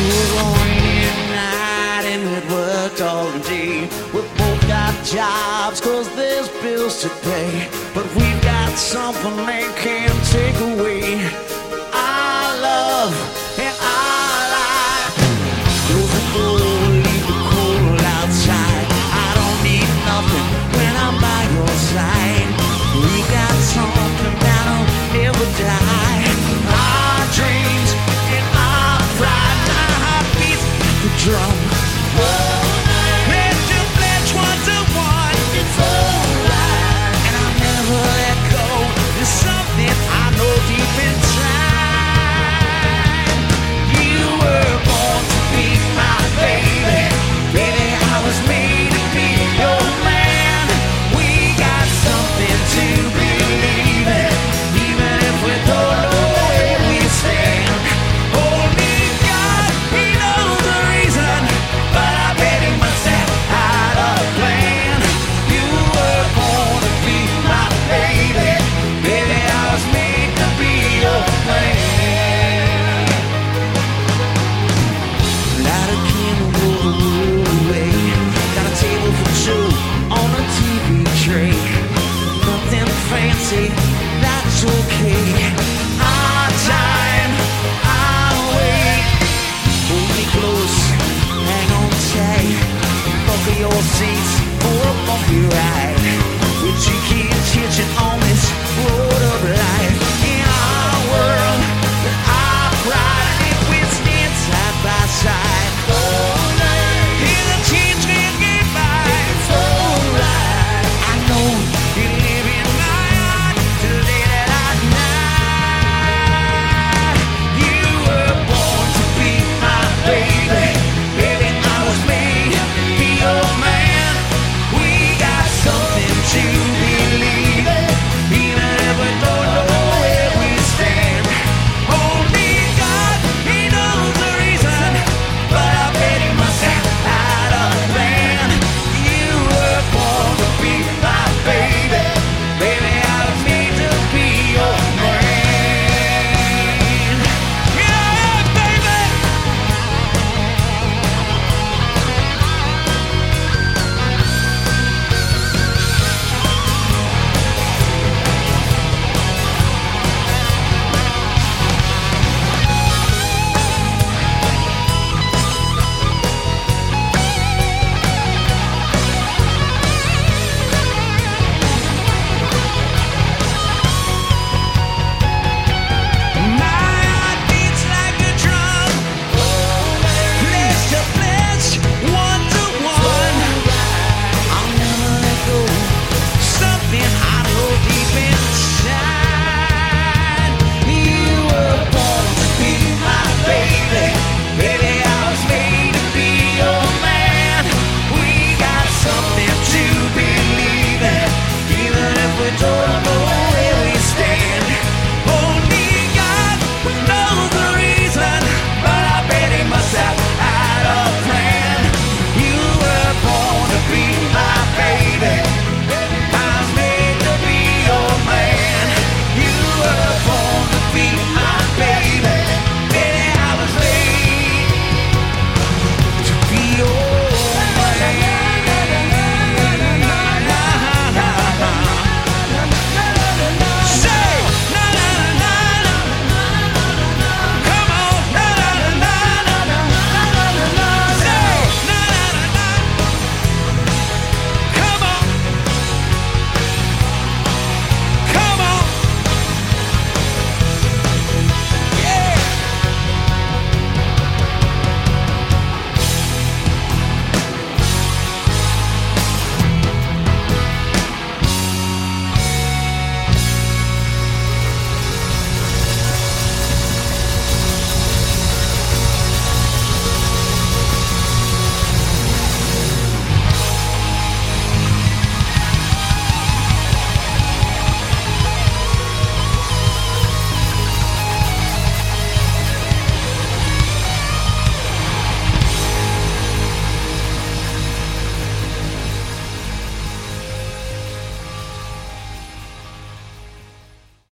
was only a night and it worked all day. We both got jobs cause there's bills to pay, but we've got something they can't take away. Our love and our life. Close the door, leave the cold outside. I don't need nothing when I'm by your side. We got something that'll never die. Our dreams and our pride. My heart beats the drum. Pledge to pledge 1-to-1. It's alright, and I'll never let go. There's something I know deep inside. You were born to be my baby. Baby, I was made to be your man. We got something to believe in, even if we don't know where we stand. Only God, He knows the reason, but I bet He must have had a plan. You were born to be my baby. Baby, I was made to be your man. Light a candle, roll the world away. Got a table for two on a TV tray. Nothing fancy, that's okay. Our time, our way. Hold me close, hang on tight. Buckle your seats for a bumpy ride. Would you keep